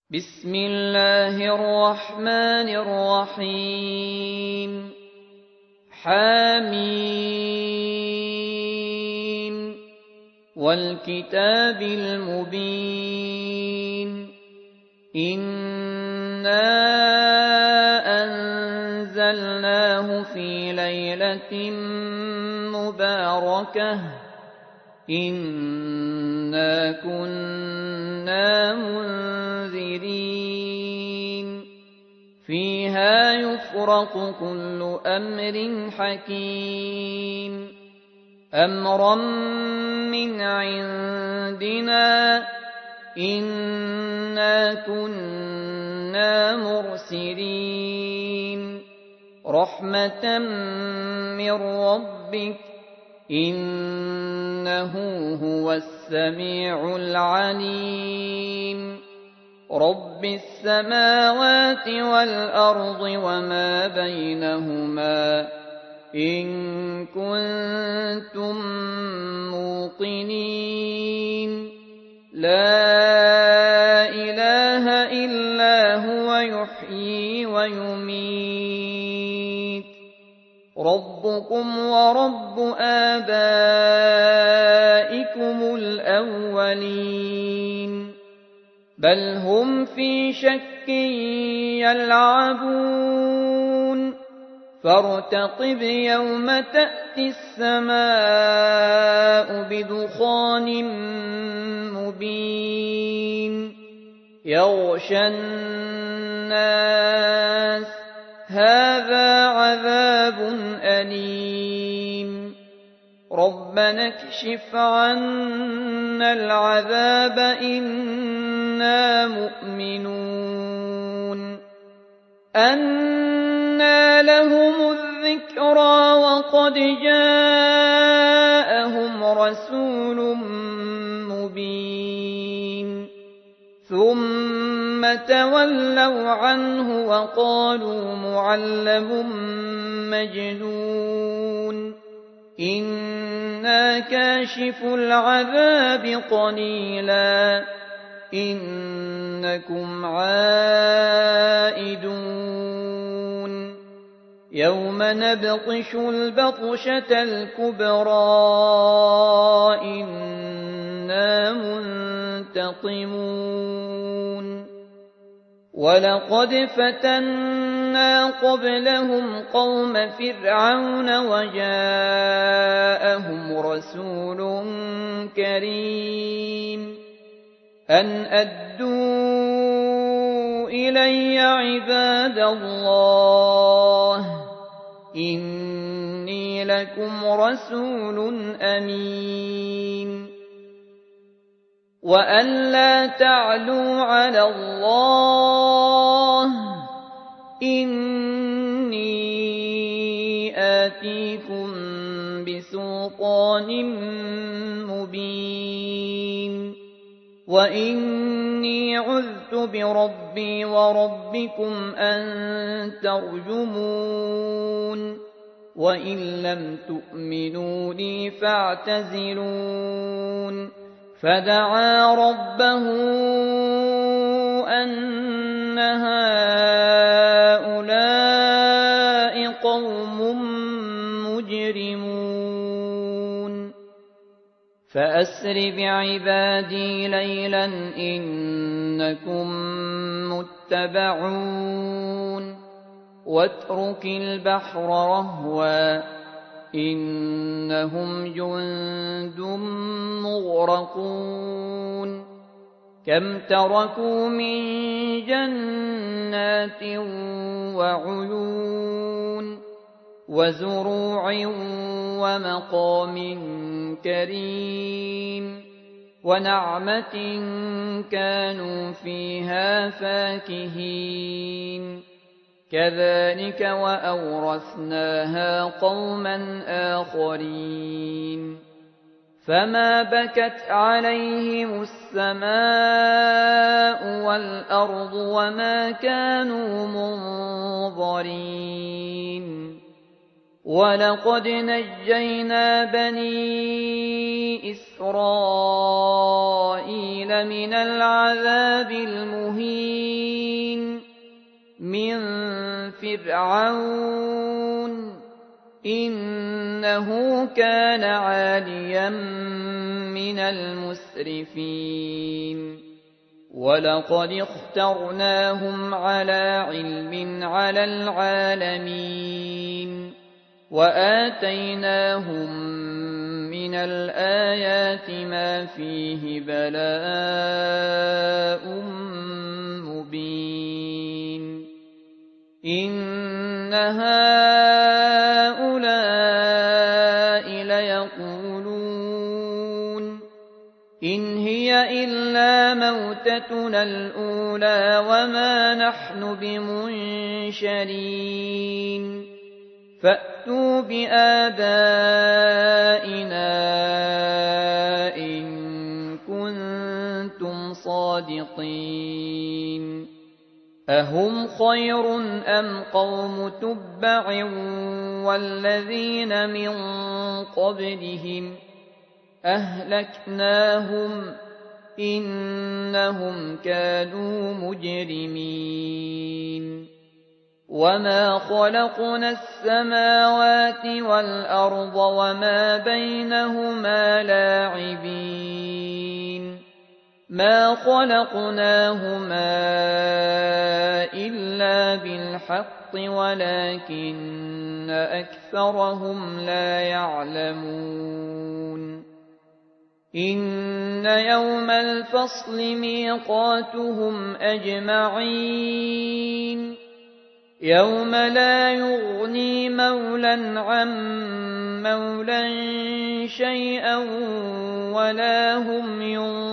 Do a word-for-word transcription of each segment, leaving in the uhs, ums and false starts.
بسم الله الرحمن الرحيم حميم والكتاب المبين إنا أنزلناه في ليلة مباركة إنا كنا منذرين فيها يفرق كل أمر حكيم أمرا من عندنا إنا كنا مرسلين رحمة من ربك إنه هو السميع العليم رب السماوات والأرض وما بينهما إن كنتم موقنين لا إله إلا هو يحيي ويميت ربكم ورب آبائكم الأولين بل هم في شك يلعبون فارتقب يوم تأتي السماء بدخان مبين يغشى الناس هذا عذاب أليم ربنا اكشف عنا العذاب إنا مؤمنون أنى لهم الذكرى وقد جاءهم رسول مبين ثم تولوا عنه وقالوا معلم مجنون إنا كاشف العذاب قليلا إنكم عائدون يوم نبطش البطشة الكبرى إنا منتقمون ولقد فتنا قبلهم قوم فرعون وجاءهم رسول كريم أن أدوا إلي عباد الله إني لكم رسول أمين وأن لا تعلوا على الله إني آتيكم بسلطان مبين وإني عذت بربي وربكم أن ترجمون وإن لم تؤمنوا لي فاعتزلون فدعا ربه أن هؤلاء قوم مجرمون فأسر بعبادي ليلا إنكم متبعون واترك البحر رهوا إنهم جند مغرقون كم تركوا من جنات وعيون وزروع ومقام كريم ونعمة كانوا فيها فاكهين كذلك وأورثناها قوما آخرين فما بكت عليهم السماء والأرض وما كانوا منظرين وَلَقَدْ نَجَّيْنَا بَنِي إِسْرَائِيلَ مِنَ الْعَذَابِ الْمُهِينِ مِنْ فِرْعَوْنَ إِنَّهُ كَانَ عَالِيًا مِنَ الْمُسْرِفِينَ وَلَقَدِ اخْتَرْنَاهُمْ عَلَى عِلْمٍ عَلَى الْعَالَمِينَ وَآتَيْنَاهُمْ مِنَ الْآيَاتِ مَا فِيهِ بَلَاءٌ مُبِينٌ إِنَّ هَٰؤُلَاءِ لَيَقُولُونَ إِنْ هِيَ إِلَّا مَوْتَتُنَا الْأُولَىٰ وَمَا نَحْنُ بِمُنشَرِينَ فَأْتُوا بِآبَائِنَا إِن كُنتُمْ صَادِقِينَ أَهُمْ خَيْرٌ أَمْ قَوْمُ تُبَّعٍ وَالَّذِينَ مِن قَبْلِهِمْ أَهْلَكْنَاهُمْ إِنَّهُمْ كَانُوا مُجْرِمِينَ وَمَا خَلَقْنَا السَّمَاوَاتِ وَالْأَرْضَ وَمَا بَيْنَهُمَا لَاعِبِينَ مَا خَلَقْنَاهُمَا إِلَّا بِالْحَقِّ وَلَكِنَّ أَكْثَرَهُمْ لَا يَعْلَمُونَ إِنَّ يَوْمَ الْفَصْلِ مِيقَاتُهُمْ أَجْمَعِينَ يَوْمَ لَا يُغْنِي مَوْلًى عَن مَّوْلًى شَيْئًا وَلَا هُمْ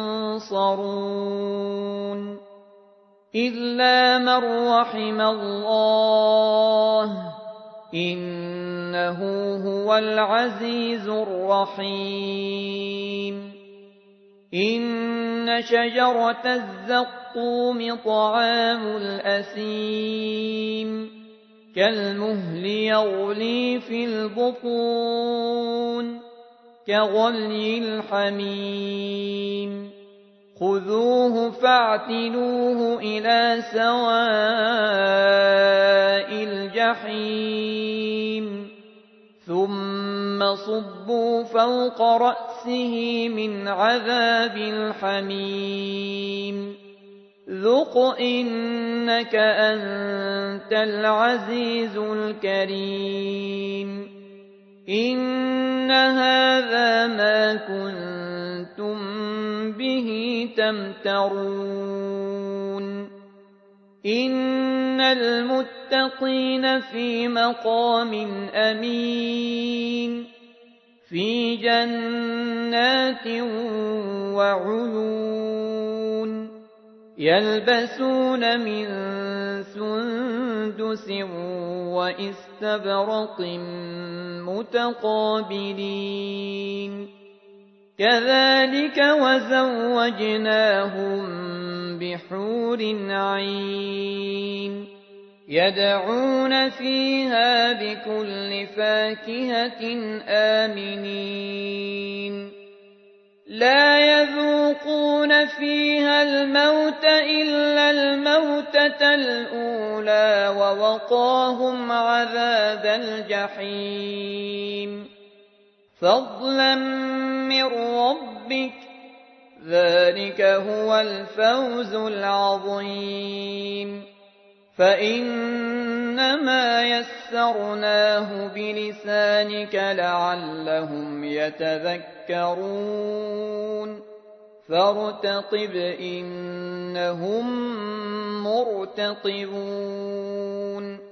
يُنصَرُونَ إِلَّا مَن رَّحِمَ اللَّهُ إِنَّهُ هُوَ الْعَزِيزُ الرَّحِيمُ إِنَّ شَجَرَتَ الزَّقُّومِ طَعَامُ الْأَثِيمِ كَالْمُهْلِ يَغْلِي فِي الْبُطُونِ كَغَلْيِ الْحَمِيمِ خُذُوهُ فَاعْتِلُوهُ إِلَىٰ سَوَاءِ الْجَحِيمِ ثُمَّ صُبُّوا فَوْقَ رَأْسِهِ مِنْ عَذَابِ الْحَمِيمِ ذُقْ إِنَّكَ أَنتَ الْعَزِيزُ الْكَرِيمُ إِنَّ هَٰذَا مَا كُنتُم بِهِ تَمْتَرُونَ إِنَّ الْمُتَّقِينَ فِي مَقَامٍ أَمِينٍ فِي جَنَّاتٍ وَعُيُونٍ يَلْبَسُونَ مِن سُندُسٍ وَإِسْتَبْرَقٍ مُّتَقَابِلِينَ كَذَٰلِكَ وَزَوَّجْنَاهُم بِحُورٍ عِينٍ يَدْعُونَ فِيهَا بِكُلِّ فَاكِهَةٍ آمِنِينَ لَا يَذُوقُونَ فِيهَا الْمَوْتَ إِلَّا الْمَوْتَةَ الْأُولَىٰ وَوَقَاهُمْ عَذَابَ الْجَحِيمِ فَضْلًا مِّن رَّبِّكَ ذَٰلِكَ هُوَ الْفَوْزُ الْعَظِيمُ فَإِنَّمَا يَسَّرْنَاهُ بِلِسَانِكَ لَعَلَّهُمْ يَتَذَكَّرُونَ فَارْتَقِبْ إِنَّهُم مُّرْتَقِبُونَ